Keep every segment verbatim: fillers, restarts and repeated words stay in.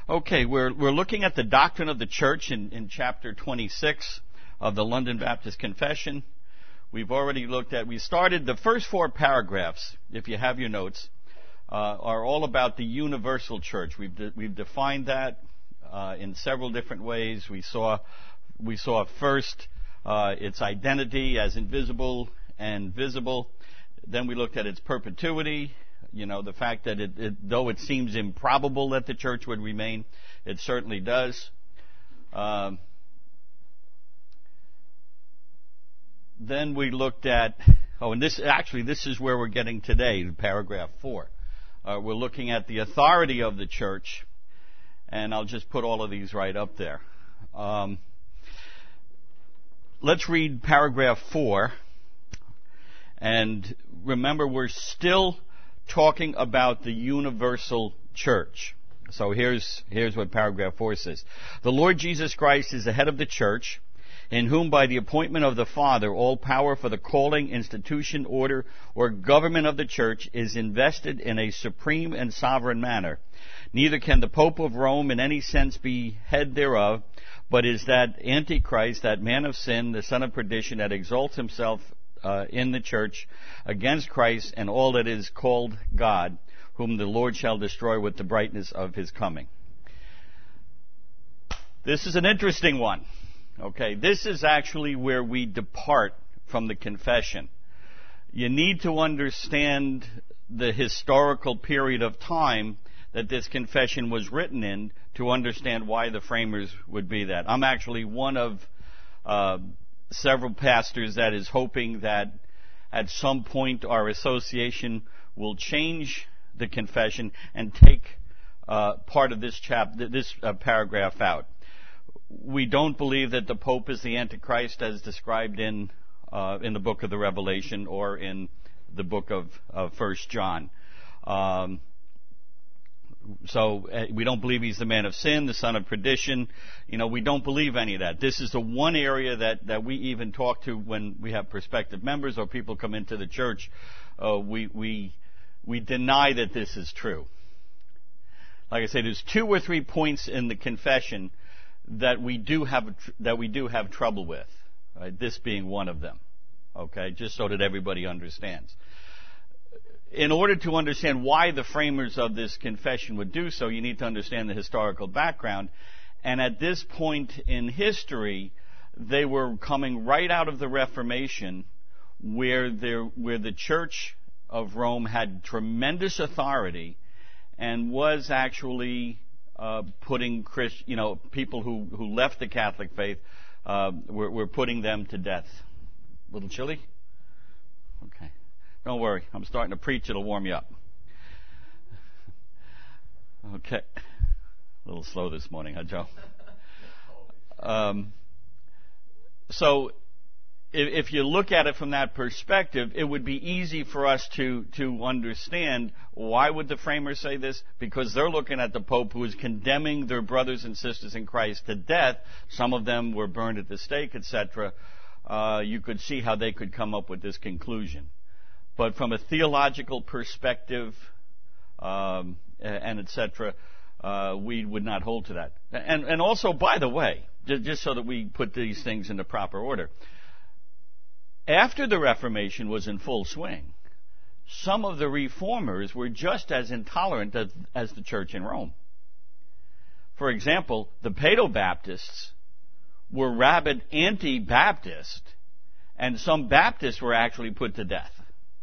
Okay, we're we're looking at the doctrine of the church in, in chapter twenty-six of the London Baptist Confession. We've already looked at, we started the first four paragraphs, if you have your notes, uh, are all about the universal church. We've de- we've defined that uh, in several different ways. We saw we saw first uh, its identity as invisible and visible. Then we looked at its perpetuity. You know, the fact that it, it, though it seems improbable that the church would remain, it certainly does. Um, then we looked at, oh, and this actually this is where we're getting today, paragraph four. Uh, we're looking at the authority of the church, and I'll just put all of these right up there. Um, let's read paragraph four, and remember, we're still talking about the universal church. So here's here's what paragraph four says. The Lord Jesus Christ is the head of the church, in whom by the appointment of the Father all power for the calling, institution, order, or government of the church is invested in a supreme and sovereign manner. Neither can the Pope of Rome in any sense be head thereof, but is that Antichrist, that man of sin, the son of perdition, that exalts himself Uh, in the church against Christ and all that is called God, whom the Lord shall destroy with the brightness of his coming. This is an interesting one. Okay, this is actually where we depart from the confession. You need to understand the historical period of time that this confession was written in to understand why the framers would be that. I'm actually one of uh, several pastors that is hoping that at some point our association will change the confession and take uh, part of this chap this uh, paragraph out. We don't believe that the Pope is the Antichrist as described in uh, in the book of the Revelation or in the book of, of First John. Um, So uh, we don't believe he's the man of sin, the son of perdition. You know, we don't believe any of that. This is the one area that, that we even talk to when we have prospective members or people come into the church. Uh, we we we deny that this is true. Like I say, there's two or three points in the confession that we do have that we do have trouble with. Right? This being one of them. Okay, just so that everybody understands. In order to understand why the framers of this confession would do so, you need to understand the historical background. And at this point in history, they were coming right out of the Reformation, where there, where the Church of Rome had tremendous authority and was actually uh, putting Christ, you know, people who, who left the Catholic faith, uh, were, were putting them to death. A little chilly? Okay. Don't worry, I'm starting to preach, it'll warm you up. Okay. A little slow this morning, huh, Joe? Um, so, if, if you look at it from that perspective, it would be easy for us to, to understand why would the framers say this? Because they're looking at the Pope who is condemning their brothers and sisters in Christ to death. Some of them were burned at the stake, et cetera. Uh, you could see how they could come up with this conclusion. But from a theological perspective, um, and et cetera, uh, we would not hold to that. And, and also, by the way, just, just so that we put these things into proper order, after the Reformation was in full swing, some of the reformers were just as intolerant as, as the church in Rome. For example, the Paedo-Baptists were rabid anti-Baptist, and some Baptists were actually put to death.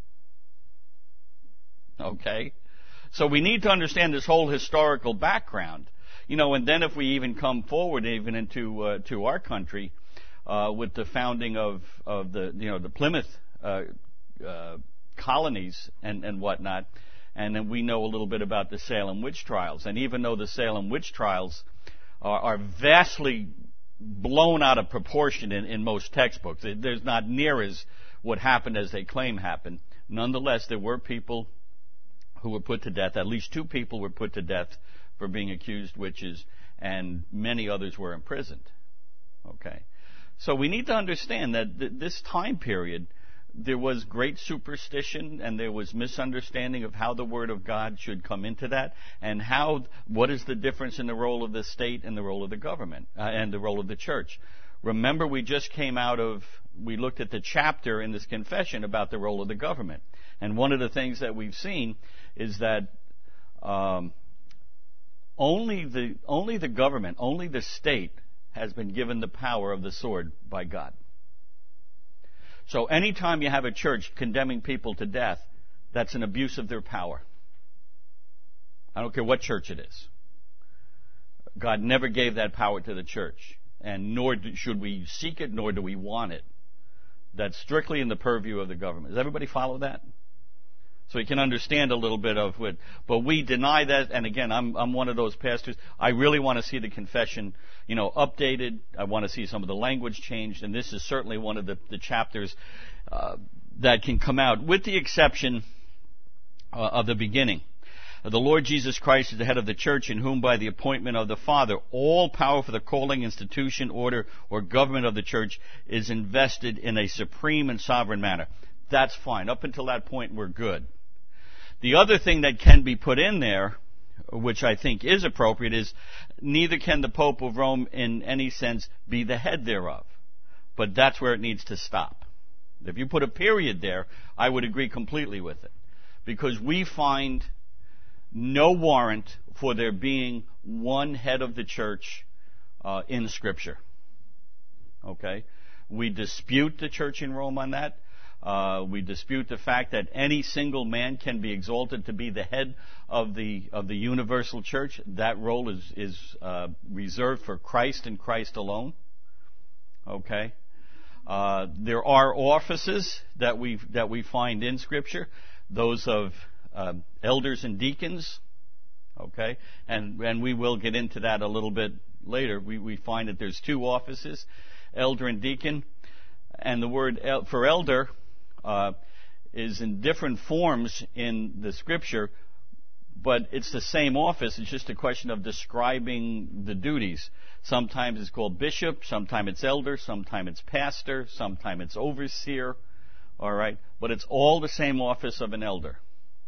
Okay? So we need to understand this whole historical background. You know, and then if we even come forward even into uh, to our country uh, with the founding of, of the, you know, the Plymouth uh, uh, colonies and, and whatnot, and then we know a little bit about the Salem witch trials. And even though the Salem witch trials are, are vastly blown out of proportion in, in most textbooks, there's not near as what happened as they claim happened. Nonetheless, there were people who were put to death. At least two people were put to death for being accused witches, and many others were imprisoned. Okay? So we need to understand that th- this time period, there was great superstition and there was misunderstanding of how the Word of God should come into that, and how, what is the difference in the role of the state and the role of the government, uh, and the role of the church. Remember, we just came out of, we looked at the chapter in this confession about the role of the government. And one of the things that we've seen is that um, only the only the government, only the state has been given the power of the sword by God. So anytime you have a church condemning people to death, that's an abuse of their power. I don't care what church it is. God never gave that power to the church, and nor should we seek it, nor do we want it. That's strictly in the purview of the government. Does everybody follow that? So you can understand a little bit of it. But we deny that, and again, I'm I'm one of those pastors. I really want to see the confession, you know, updated. I want to see some of the language changed, and this is certainly one of the, the chapters uh, that can come out, with the exception uh, of the beginning. The Lord Jesus Christ is the head of the church, in whom by the appointment of the Father all power for the calling, institution, order, or government of the church is invested in a supreme and sovereign manner. That's fine. Up until that point, we're good. The other thing that can be put in there, which I think is appropriate, is neither can the Pope of Rome in any sense be the head thereof. But that's where it needs to stop. If you put a period there, I would agree completely with it. Because we find no warrant for there being one head of the church uh, in Scripture. Okay? We dispute the church in Rome on that. Uh, we dispute the fact that any single man can be exalted to be the head of the of the universal church. That role is is uh, reserved for Christ and Christ alone. Okay, uh, there are offices that we that we find in Scripture, those of uh, elders and deacons. Okay, and and we will get into that a little bit later. We we find that there's two offices, elder and deacon, and the word el- for elder. Uh, is in different forms in the Scripture, but it's the same office. It's just a question of describing the duties. Sometimes it's called bishop, sometimes it's elder, sometimes it's pastor, sometimes it's overseer. All right, but it's all the same office of an elder.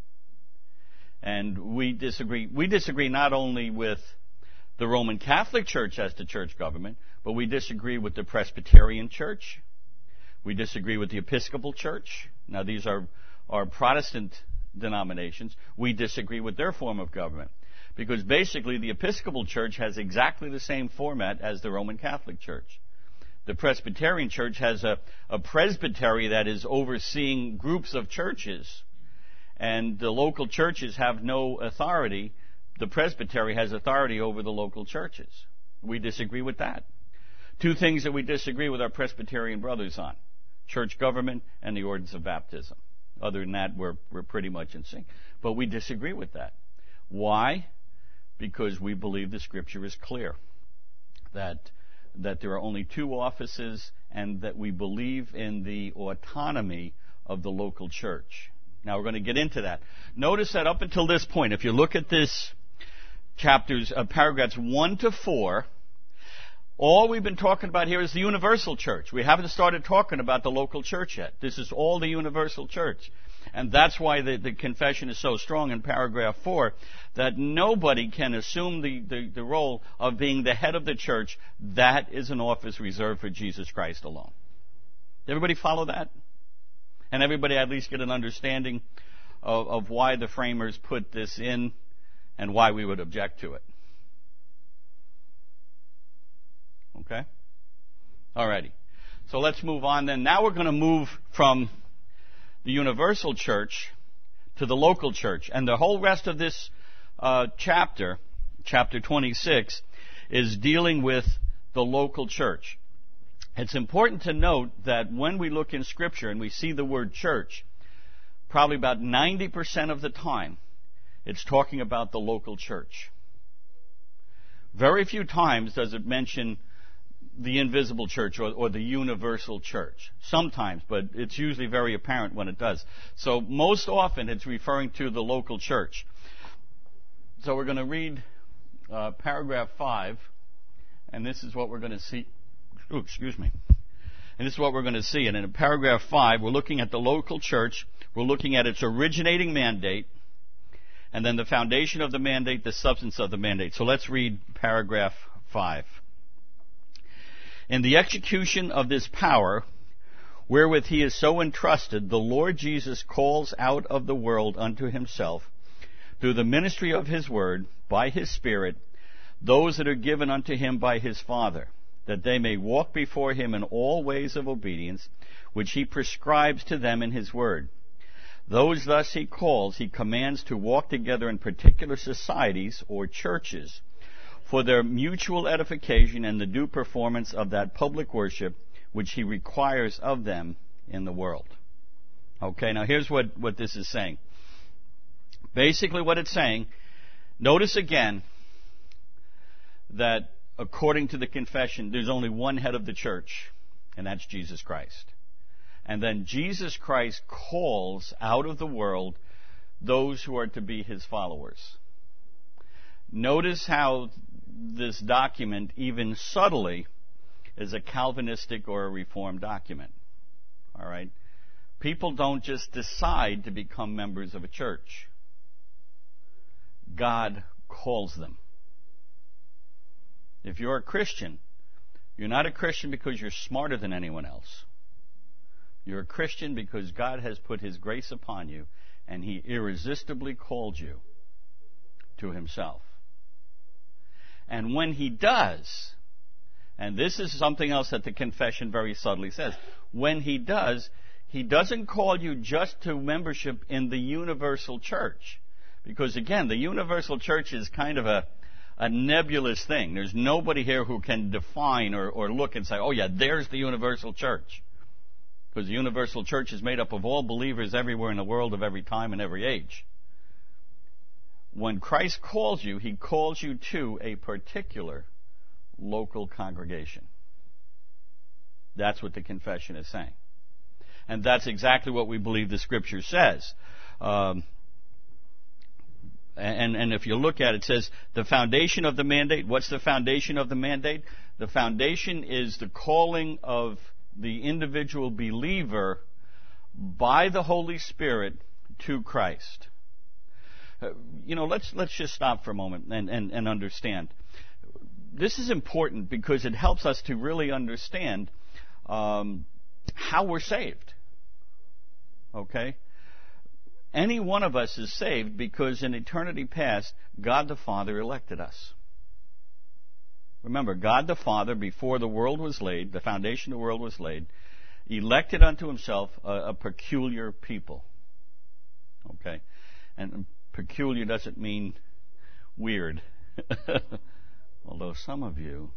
And we disagree. We disagree not only with the Roman Catholic Church as the church government, but we disagree with the Presbyterian Church. We disagree with the Episcopal Church. Now, these are, are Protestant denominations. We disagree with their form of government. Because basically, the Episcopal Church has exactly the same format as the Roman Catholic Church. The Presbyterian Church has a, a presbytery that is overseeing groups of churches. And the local churches have no authority. The presbytery has authority over the local churches. We disagree with that. Two things that we disagree with our Presbyterian brothers on: church government and the ordinance of baptism. Other than that, we're, we're pretty much in sync. But we disagree with that. Why? Because we believe the Scripture is clear. That, that there are only two offices, and that we believe in the autonomy of the local church. Now we're going to get into that. Notice that up until this point, if you look at this chapters, uh, paragraphs one to four, all we've been talking about here is the universal church. We haven't started talking about the local church yet. This is all the universal church. And that's why the, the confession is so strong in paragraph four, that nobody can assume the, the, the role of being the head of the church. That is an office reserved for Jesus Christ alone. Everybody follow that? And everybody at least get an understanding of, of why the framers put this in and why we would object to it. Okay? Alrighty. So let's move on then. Now we're going to move from the universal church to the local church. And the whole rest of this uh, chapter, chapter twenty-six, is dealing with the local church. It's important to note that when we look in Scripture and we see the word church, probably about ninety percent of the time, it's talking about the local church. Very few times does it mention the invisible church or, or the universal church. Sometimes, but it's usually very apparent when it does. So most often it's referring to the local church. So we're going to read uh, paragraph five, and this is what we're going to see. Ooh, excuse me. And this is what we're going to see. And in paragraph five, we're looking at the local church. We're looking at its originating mandate. And then the foundation of the mandate, the substance of the mandate. So let's read paragraph five. In the execution of this power, wherewith he is so entrusted, the Lord Jesus calls out of the world unto himself, through the ministry of his word, by his Spirit, those that are given unto him by his Father, that they may walk before him in all ways of obedience, which he prescribes to them in his word. Those thus he calls, he commands to walk together in particular societies or churches, for their mutual edification and the due performance of that public worship which he requires of them in the world. Okay, now here's what, what this is saying. Basically what it's saying, notice again that according to the confession, there's only one head of the church, and that's Jesus Christ. And then Jesus Christ calls out of the world those who are to be his followers. Notice how this document, even subtly, is a Calvinistic or a Reformed document. All right? People don't just decide to become members of a church. God calls them. If you're a Christian, you're not a Christian because you're smarter than anyone else. You're a Christian because God has put his grace upon you, and he irresistibly called you to himself. And when he does, and this is something else that the confession very subtly says, when he does, he doesn't call you just to membership in the universal church. Because again, the universal church is kind of a, a nebulous thing. There's nobody here who can define or, or look and say, oh yeah, there's the universal church. Because the universal church is made up of all believers everywhere in the world of every time and every age. When Christ calls you, he calls you to a particular local congregation. That's what the confession is saying. And that's exactly what we believe the Scripture says. Um, and, and if you look at it, it says the foundation of the mandate. What's the foundation of the mandate? The foundation is the calling of the individual believer by the Holy Spirit to Christ. Uh, you know, let's let's just stop for a moment and, and, and understand. This is important because it helps us to really understand um, how we're saved. Okay? Any one of us is saved because in eternity past, God the Father elected us. Remember, God the Father, before the world was laid, the foundation of the world was laid, elected unto himself a, a peculiar people. Okay? And peculiar doesn't mean weird. Although some of you...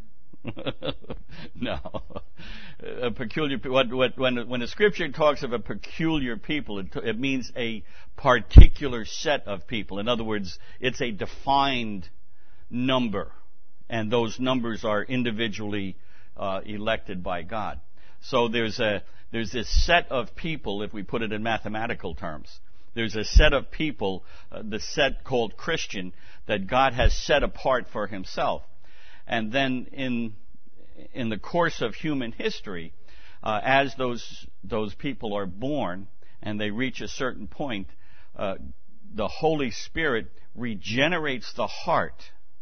no. A peculiar... What, what, when, when the Scripture talks of a peculiar people, it, it means a particular set of people. In other words, it's a defined number. And those numbers are individually uh, elected by God. So there's a there's this set of people, if we put it in mathematical terms. There's a set of people, uh, the set called Christian, that God has set apart for himself. And then in in the course of human history, uh, as those those people are born and they reach a certain point, uh, the Holy Spirit regenerates the heart.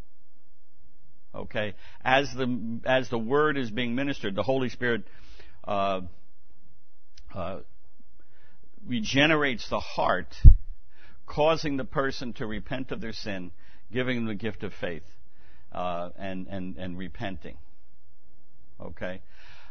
Okay, as the as the word is being ministered, the Holy Spirit uh, uh, regenerates the heart, causing the person to repent of their sin, giving them the gift of faith, uh, and and and repenting. Okay,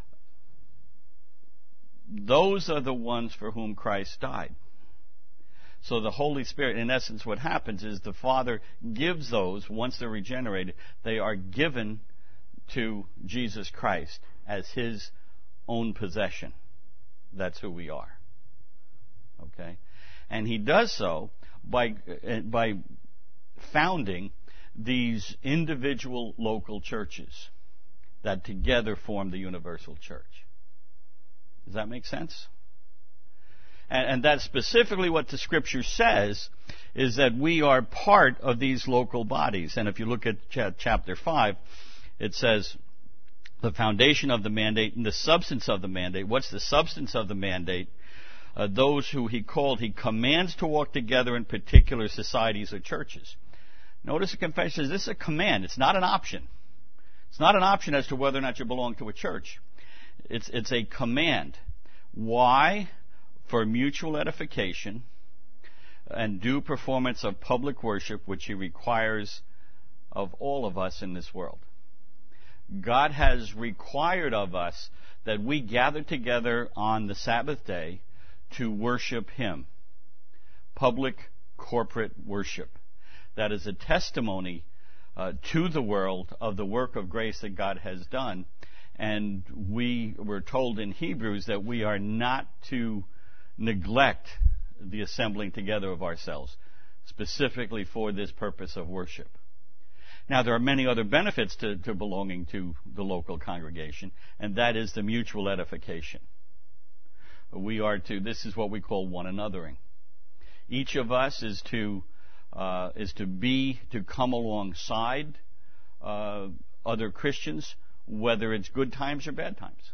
those are the ones for whom Christ died. So the Holy Spirit, in essence, what happens is the Father gives those, once they're regenerated, they are given to Jesus Christ as his own possession. That's who we are. Okay? And he does so by, by founding these individual local churches that together form the universal church. Does that make sense? And, and that's specifically what the Scripture says, is that we are part of these local bodies. And if you look at ch- chapter five, it says, the foundation of the mandate and the substance of the mandate. What's the substance of the mandate? Uh, those who he called, he commands to walk together in particular societies or churches. Notice the confession says this is a command. It's not an option. It's not an option as to whether or not you belong to a church. It's, it's a command. Why? For mutual edification and due performance of public worship, which he requires of all of us in this world. God has required of us that we gather together on the Sabbath day to worship him. Public, corporate worship. That is a testimony uh, to the world of the work of grace that God has done. And we were told in Hebrews that we are not to neglect the assembling together of ourselves, specifically for this purpose of worship. Now, there are many other benefits to, to belonging to the local congregation, and that is the mutual edification. We are to, this is what we call one anothering. Each of us is to, uh, is to be, to come alongside uh, other Christians, whether it's good times or bad times.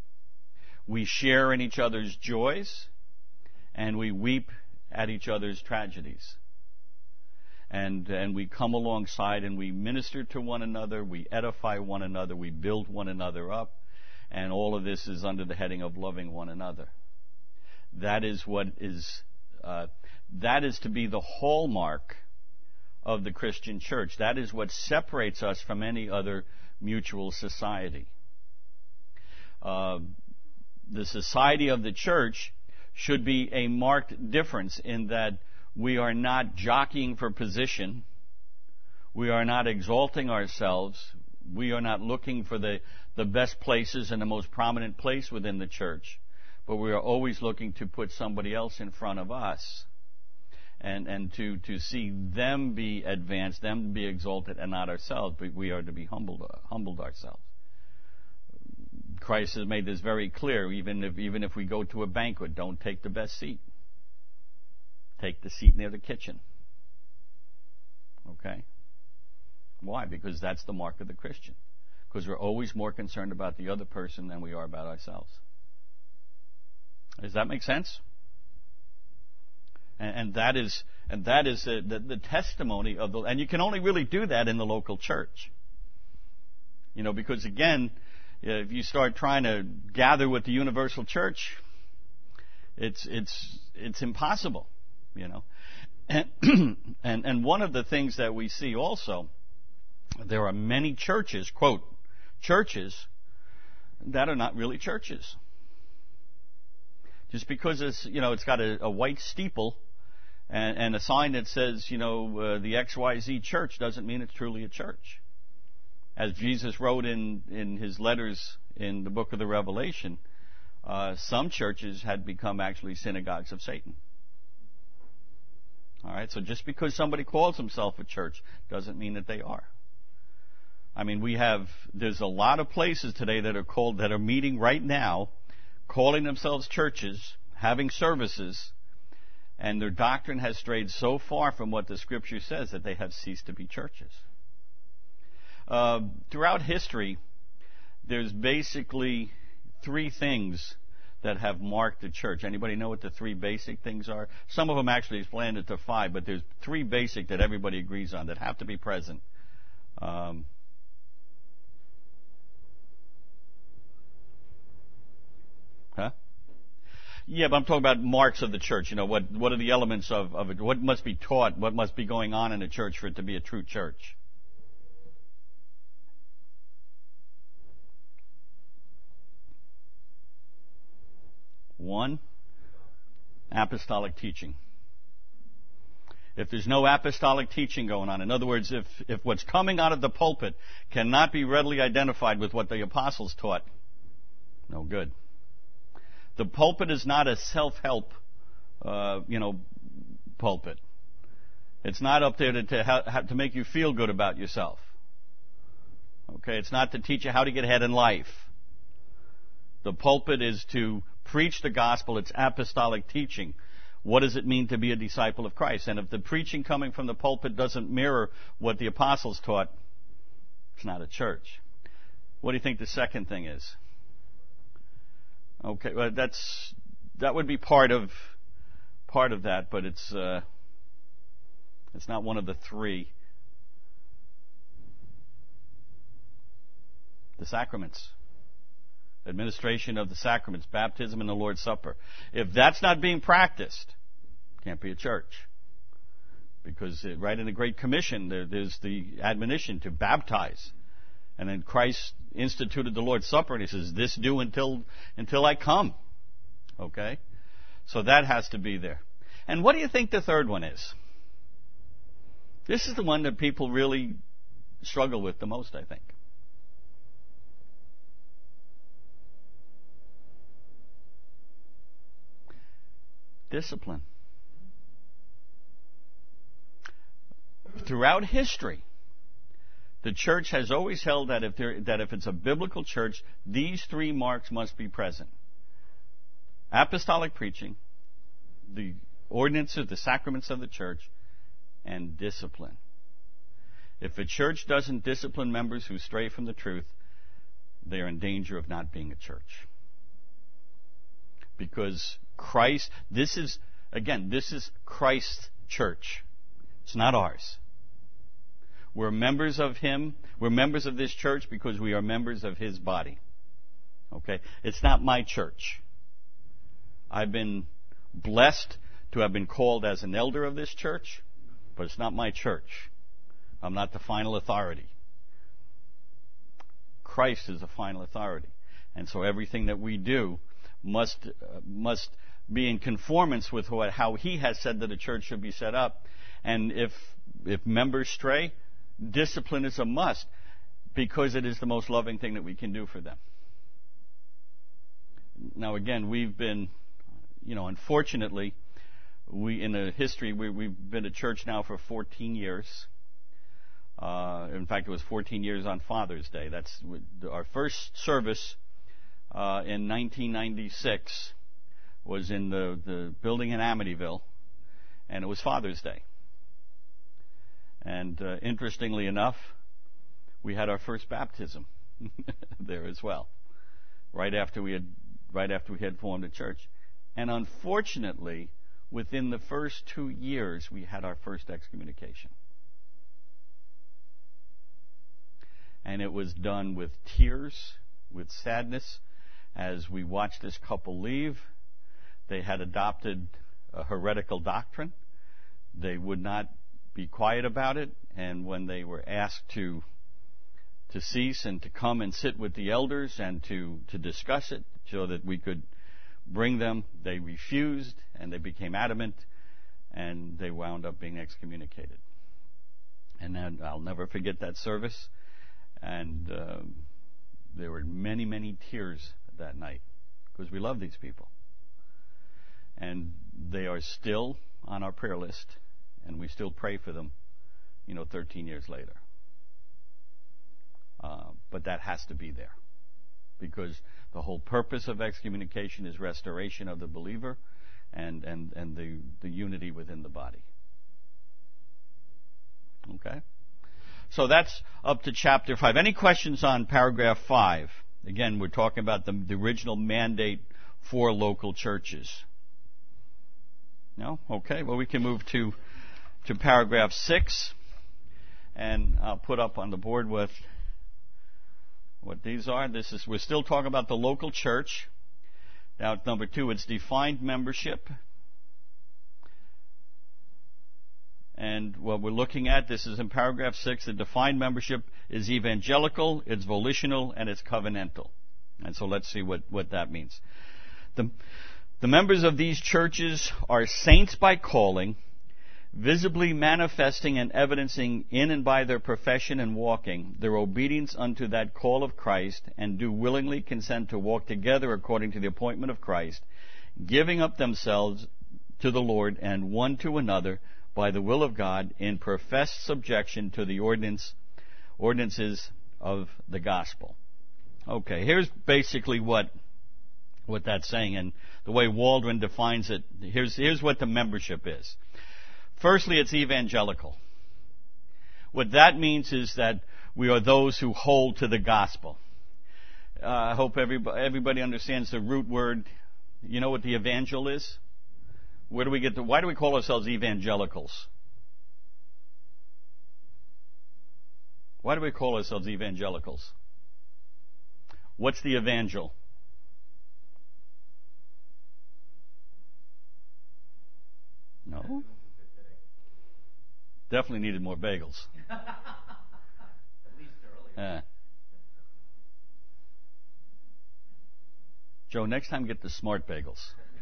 We share in each other's joys, and we weep at each other's tragedies. And, and we come alongside and we minister to one another, we edify one another, we build one another up, and all of this is under the heading of loving one another. That is what is, uh, that is to be the hallmark of the Christian church. That is what separates us from any other mutual society. Uh, the society of the church should be a marked difference in that we are not jockeying for position. We are not exalting ourselves. We are not looking for the, the best places and the most prominent place within the church. But we are always looking to put somebody else in front of us and, and to, to see them be advanced, them be exalted, and not ourselves. But we are to be humbled, humbled ourselves. Christ has made this very clear. Even if, even if we go to a banquet, don't take the best seat. Take the seat near the kitchen. Okay? Why? Because that's the mark of the Christian. Because we're always more concerned about the other person than we are about ourselves. Does that make sense? And, and that is, and that is the, the, the testimony of the. And you can only really do that in the local church. You know, because again, if you start trying to gather with the universal church, it's it's it's impossible. You know, and, and and one of the things that we see also, there are many churches, quote, churches, that are not really churches. Just because it's, you know, it's got a, a white steeple and, and a sign that says, you know, uh, the X Y Z church doesn't mean it's truly a church. As Jesus wrote in, in his letters in the book of the Revelation, uh, some churches had become actually synagogues of Satan. All right, so just because somebody calls himself a church doesn't mean that they are. I mean, we have, there's a lot of places today that are called, that are meeting right now, calling themselves churches, having services, and their doctrine has strayed so far from what the Scripture says that they have ceased to be churches. Uh, throughout history, there's basically three things that have marked the church. Anybody know what the three basic things are? Some of them actually explain it to five, but there's three basic that everybody agrees on that have to be present. Um, huh? Yeah, but I'm talking about marks of the church. You know, what what are the elements of, of it? What must be taught? What must be going on in a church for it to be a true church? One, apostolic teaching. If there's no apostolic teaching going on, in other words, if, if what's coming out of the pulpit cannot be readily identified with what the apostles taught, no good. The pulpit is not a self-help, uh, you know, pulpit. It's not up there to, to, ha- to make you feel good about yourself. Okay, it's not to teach you how to get ahead in life. The pulpit is to preach the gospel. It's apostolic teaching. What does it mean to be a disciple of Christ? And if the preaching coming from the pulpit doesn't mirror what the apostles taught, it's not a church. What do you think the second thing is? Okay, well, that's that would be part of part of that, but it's uh, it's not one of the three. The sacraments. Administration of the sacraments, baptism and the Lord's Supper. If that's not being practiced, it can't be a church. Because uh, right in the Great Commission, there, there's the admonition to baptize. And then Christ instituted the Lord's Supper, and he says, this do until until I come. Okay? So that has to be there. And what do you think the third one is? This is the one that people really struggle with the most, I think. Discipline. Throughout history, the church has always held that if there, that if it's a biblical church, these three marks must be present. Apostolic preaching, the ordinances, the sacraments of the church, and discipline. If a church doesn't discipline members who stray from the truth, they are in danger of not being a church. Because Christ, this is, again, this is Christ's church. It's not ours. We're members of Him. We're members of this church because we are members of His body. Okay? It's not my church. I've been blessed to have been called as an elder of this church, but it's not my church. I'm not the final authority. Christ is the final authority. And so everything that we do must uh, must be in conformance with what, how He has said that a church should be set up. And if if members stray, discipline is a must, because it is the most loving thing that we can do for them. Now, again, we've been, you know, unfortunately, we in the history we, we've been a church now for fourteen years. Uh, in fact, it was fourteen years on Father's Day. That's our first service uh, in nineteen ninety-six. Was in the, the building in Amityville, and it was Father's Day. And uh, interestingly enough, we had our first baptism there as well, right after we had right after we had formed a church. And unfortunately, within the first two years, we had our first excommunication. And it was done with tears, with sadness, as we watched this couple leave. They had adopted a heretical doctrine. They would not be quiet about it, and when they were asked to to cease and to come and sit with the elders and to, to discuss it so that we could bring them, they refused, and they became adamant, and they wound up being excommunicated. And then I'll never forget that service, and uh, there were many, many tears that night, because we love these people. And they are still on our prayer list, and we still pray for them, you know, thirteen years later. Uh, but that has to be there, because the whole purpose of excommunication is restoration of the believer and, and, and the, the unity within the body. Okay? So that's up to chapter five. Any questions on paragraph five? Again, we're talking about the, the original mandate for local churches. No? Okay. Well, we can move to to paragraph six, and I'll put up on the board what what these are. This is we're still talking about the local church. Now, number two, it's defined membership, and what we're looking at, this is in paragraph six. The defined membership is evangelical, it's volitional, and it's covenantal. And so let's see what what that means. The The members of these churches are saints by calling, visibly manifesting and evidencing in and by their profession and walking their obedience unto that call of Christ, and do willingly consent to walk together according to the appointment of Christ, giving up themselves to the Lord and one to another by the will of God, in professed subjection to the ordinance, ordinances of the gospel. Okay, here's basically what what that's saying, and the way Waldron defines it. Here's here's what the membership is. Firstly, it's evangelical. What that means is that we are those who hold to the gospel. Uh, I hope everybody, everybody understands the root word. You know what the evangel is? Where do we get the, why do we call ourselves evangelicals? Why do we call ourselves evangelicals? What's the evangel? No? Definitely needed more bagels. At least earlier. Uh, Joe, next time get the smart bagels.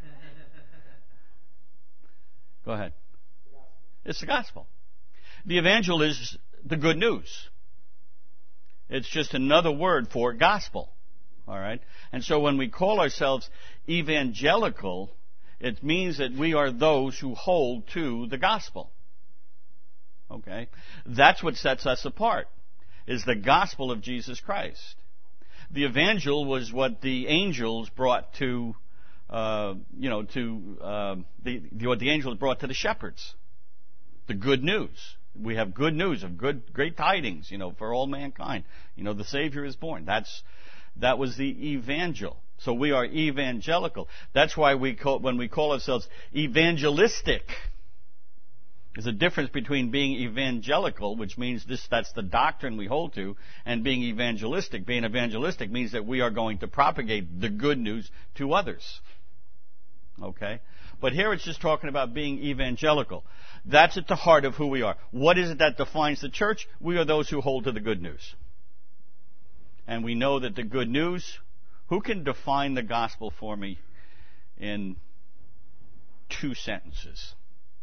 Go ahead. It's the gospel. The evangel is the good news. It's just another word for gospel. All right? And so when we call ourselves evangelical, it means that we are those who hold to the gospel. Okay? That's what sets us apart, is the gospel of Jesus Christ. The evangel was what the angels brought to, uh, you know, to, uh, the, the, what the angels brought to the shepherds. The good news. We have good news of good, great tidings, you know, for all mankind. You know, the Savior is born. That's, that was the evangel. So we are evangelical. That's why we call, when we call ourselves evangelistic, there's a difference between being evangelical, which means this, that's the doctrine we hold to, and being evangelistic. Being evangelistic means that we are going to propagate the good news to others. Okay? But here it's just talking about being evangelical. That's at the heart of who we are. What is it that defines the church? We are those who hold to the good news. And we know that the good news, who can define the gospel for me in two sentences?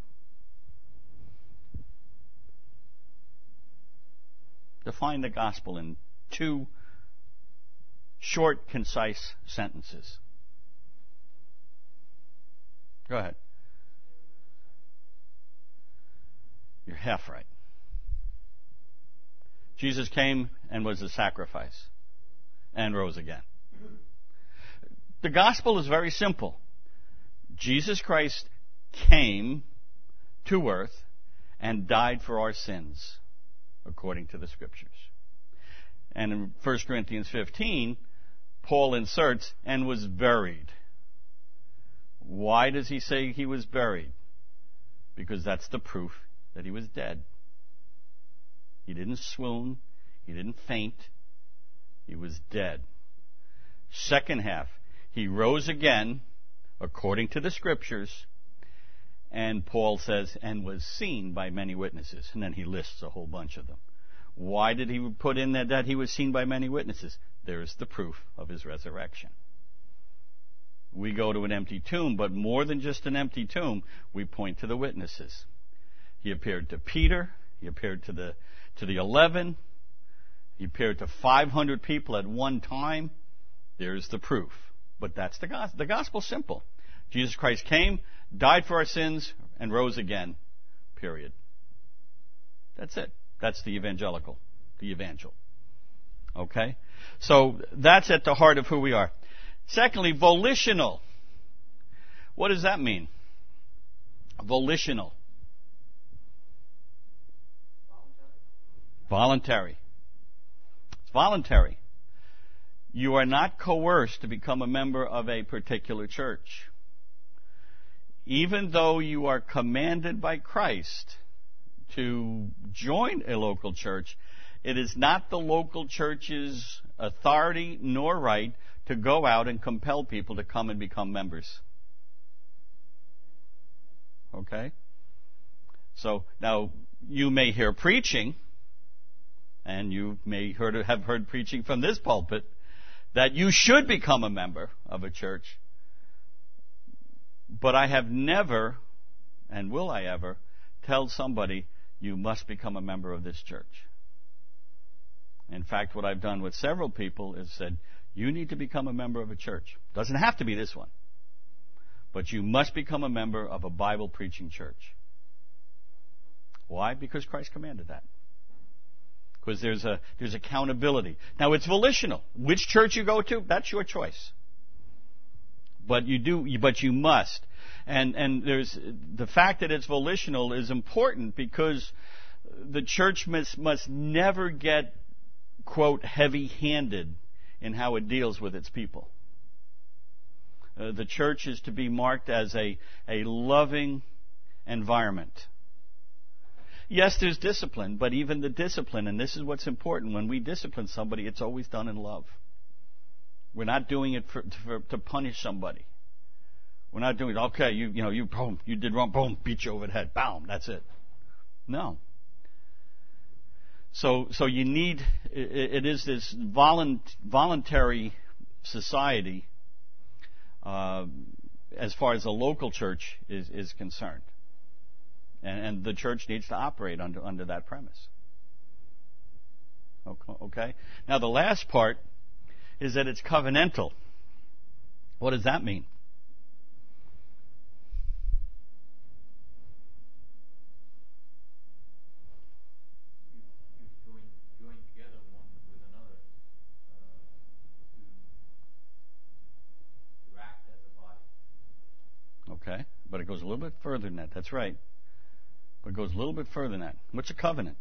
Define the gospel in two short, concise sentences. Go ahead. You're half right. Jesus came and was a sacrifice and rose again. The gospel is very simple. Jesus Christ came to earth and died for our sins, according to the Scriptures. And in First Corinthians fifteen, Paul inserts, and was buried. Why does he say he was buried? Because that's the proof that he was dead. He didn't swoon. He didn't faint. He was dead. Second half, he rose again, according to the Scriptures, and Paul says, and was seen by many witnesses. And then he lists a whole bunch of them. Why did he put in that, that he was seen by many witnesses? There's the proof of his resurrection. We go to an empty tomb, but more than just an empty tomb, we point to the witnesses. He appeared to Peter. He appeared to the to the eleven. He appeared to five hundred people at one time. There's the proof. But that's the gospel. The gospel's simple. Jesus Christ came, died for our sins, and rose again. Period. That's it. That's the evangelical, the evangel. Okay? So that's at the heart of who we are. Secondly, volitional. What does that mean? Volitional. Voluntary. It's voluntary. You are not coerced to become a member of a particular church. Even though you are commanded by Christ to join a local church, it is not the local church's authority nor right to go out and compel people to come and become members. Okay? So, now, you may hear preaching, and you may heard, have heard preaching from this pulpit, that you should become a member of a church. But I have never, and will I ever, tell somebody, you must become a member of this church. In fact, what I've done with several people is said, you need to become a member of a church. Doesn't have to be this one. But you must become a member of a Bible-preaching church. Why? Because Christ commanded that. Because there's a there's accountability. Now, it's volitional. Which church you go to, that's your choice. But you do, but you must. And and there's the fact that it's volitional is important because the church must must never get, quote, heavy-handed in how it deals with its people. Uh, the church is to be marked as a, a loving environment. Yes, there's discipline, but even the discipline, and this is what's important, when we discipline somebody, it's always done in love. We're not doing it for, for, to punish somebody. We're not doing it, okay, you, you know, you, boom, you did wrong, boom, beat you over the head, boom, that's it. No. So, so you need, it, it is this volunt, voluntary society, uh, as far as the local church is, is concerned. And, and the church needs to operate under, under that premise. Okay? Now the last part is that it's covenantal. What does that mean? Okay, but it goes a little bit further than that. That's right. But it goes a little bit further than that. What's a covenant?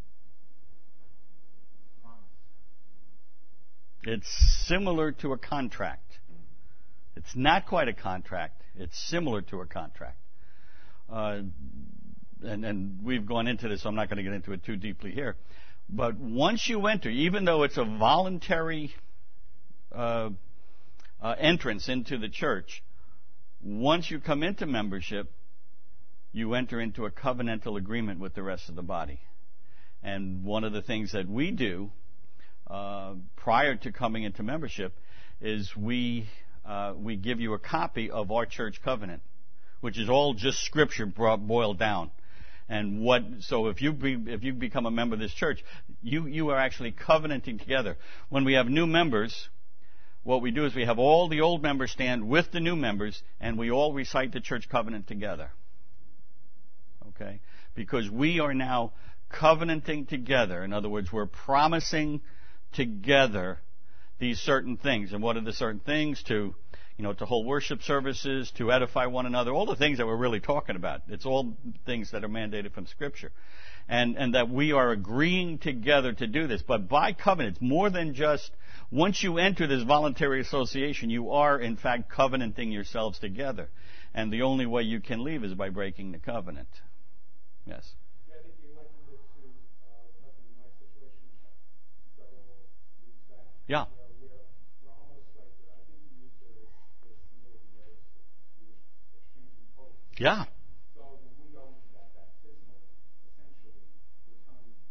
It's similar to a contract. It's not quite a contract. It's similar to a contract. Uh, and, and we've gone into this, so I'm not going to get into it too deeply here. But once you enter, even though it's a voluntary uh, uh, entrance into the church, once you come into membership, you enter into a covenantal agreement with the rest of the body. And one of the things that we do uh, prior to coming into membership is we uh, we give you a copy of our church covenant, which is all just scripture brought, boiled down. And what so if you be, if you become a member of this church, you you are actually covenanting together. When we have new members, what we do is we have all the old members stand with the new members, and we all recite the church covenant together. Okay? Because we are now covenanting together. In other words, we're promising together these certain things. And what are the certain things? To, you know, to hold worship services, to edify one another, all the things that we're really talking about. It's all things that are mandated from Scripture. And, and that we are agreeing together to do this. But by covenant, it's more than just, once you enter this voluntary association, you are in fact covenanting yourselves together. And the only way you can leave is by breaking the covenant. Yes? Yeah, I think you likened it to uh, husband and wife situation several weeks back. Yeah. Uh, we're, we're almost like, uh, I think you used it as, as similar to those exchanging coats. Yeah. So when we go into that baptismal, essentially, we're telling the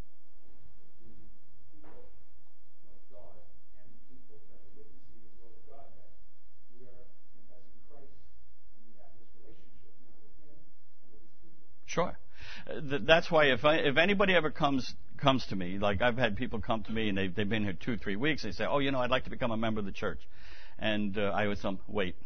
people of God and the people that are witnessing the will of God that we are confessing Christ and we have this relationship now with Him and with His people. Sure. Uh, that's why if I, if anybody ever comes comes to me, like I've had people come to me and they've, they've been here two, three weeks, they say, oh, you know, I'd like to become a member of the church. And uh, I always tell them, wait,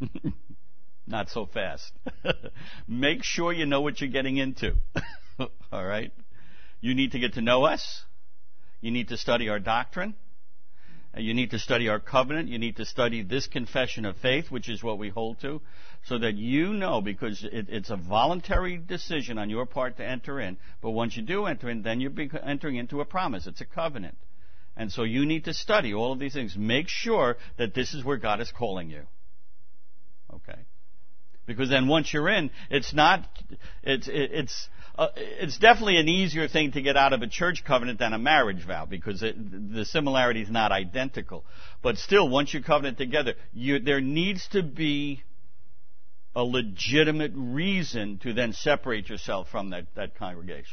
not so fast. Make sure you know what you're getting into. All right? You need to get to know us. You need to study our doctrine. You need to study our covenant. You need to study this confession of faith, which is what we hold to, so that you know, because it, it's a voluntary decision on your part to enter in. But once you do enter in, then you're entering into a promise. It's a covenant. And so you need to study all of these things. Make sure that this is where God is calling you. Okay? Because then once you're in, it's not, it's, it's, uh, it's definitely an easier thing to get out of a church covenant than a marriage vow, because it, the similarity is not identical. But still, once you covenant together, you, there needs to be a legitimate reason to then separate yourself from that, that congregation.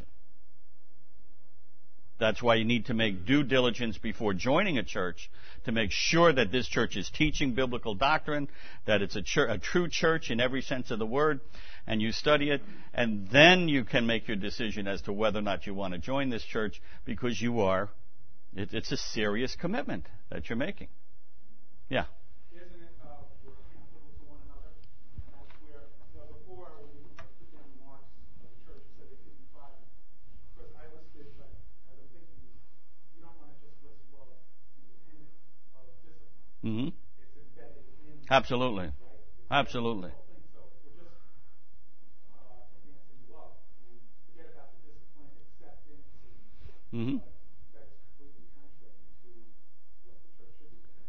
That's why you need to make due diligence before joining a church to make sure that this church is teaching biblical doctrine, that it's a, church, a true church in every sense of the word, and you study it, and then you can make your decision as to whether or not you want to join this church, because you are, it, it's a serious commitment that you're making. Yeah. Isn't it, uh, we're accountable to one another? And that's where, you know, before when you put down the marks of the church, you said they couldn't fire. Because I listed, but as I'm thinking, you don't want to just list, well, independent of discipline. Mm-hmm. It's embedded in. Absolutely. Right? Absolutely. So if we're just uh, advancing love and forget about the discipline, acceptance, and Mm-hmm. uh, that's completely contrary to what the church should be.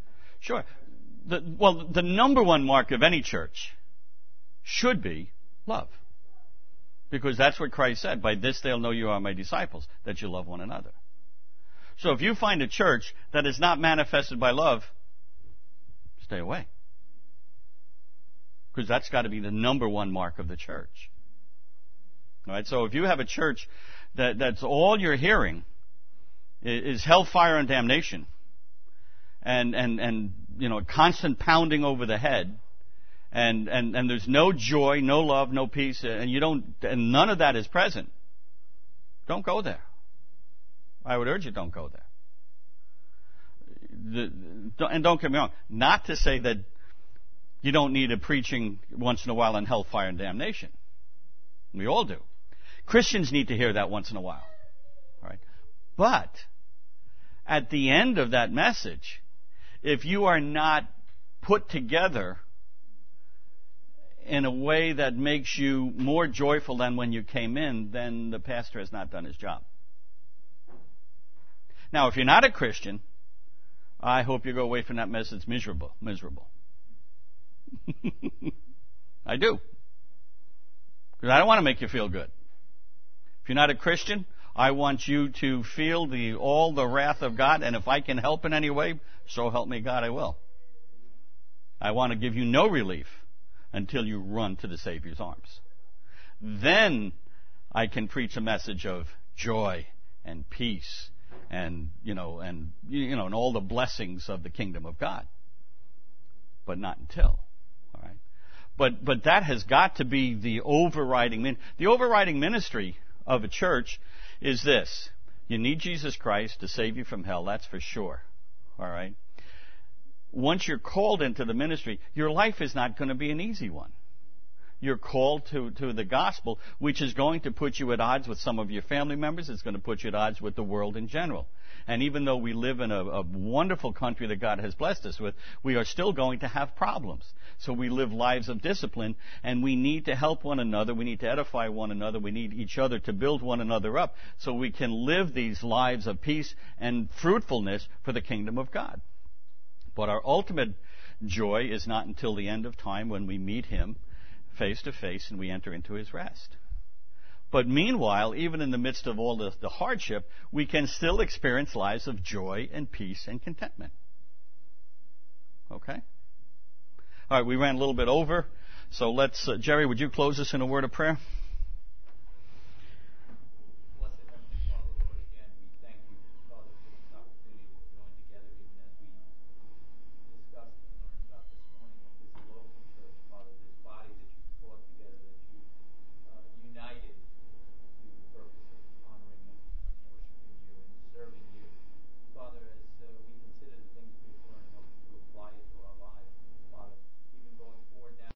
Sure. The, well, the number one mark of any church should be love. Because that's what Christ said. By this they'll know you are my disciples, that you love one another. So if you find a church that is not manifested by love, stay away. Because that's got to be the number one mark of the church. All right? So if you have a church that that's all you're hearing is hellfire and damnation, and and and you know, constant pounding over the head, and and and there's no joy, no love, no peace, and you don't, and none of that is present, don't go there. I would urge you, don't go there. The, and don't get me wrong, not to say that you don't need a preaching once in a while on hellfire and damnation. We all do. Christians need to hear that once in a while. All right? But at the end of that message, if you are not put together in a way that makes you more joyful than when you came in, then the pastor has not done his job. Now, if you're not a Christian, I hope you go away from that message miserable. Miserable. I do. Because I don't want to make you feel good. If you're not a Christian, I want you to feel the all the wrath of God, and if I can help in any way, so help me God, I will. I want to give you no relief until you run to the Savior's arms. Then I can preach a message of joy and peace and, you know, and, you know, and all the blessings of the kingdom of God. But not until. All right. But, but that has got to be the overriding, min- the overriding ministry of a church is this. You need Jesus Christ to save you from hell, that's for sure. All right. Once you're called into the ministry, your life is not going to be an easy one. You're called to, to the gospel, which is going to put you at odds with some of your family members. It's going to put you at odds with the world in general. And even though we live in a, a wonderful country that God has blessed us with, we are still going to have problems. So we live lives of discipline, and we need to help one another. We need to edify one another. We need each other to build one another up so we can live these lives of peace and fruitfulness for the kingdom of God. But our ultimate joy is not until the end of time when we meet Him face to face and we enter into His rest. But meanwhile, even in the midst of all the, the hardship, we can still experience lives of joy and peace and contentment. Okay? All right, we ran a little bit over, so let's, uh, Jerry, would you close us in a word of prayer?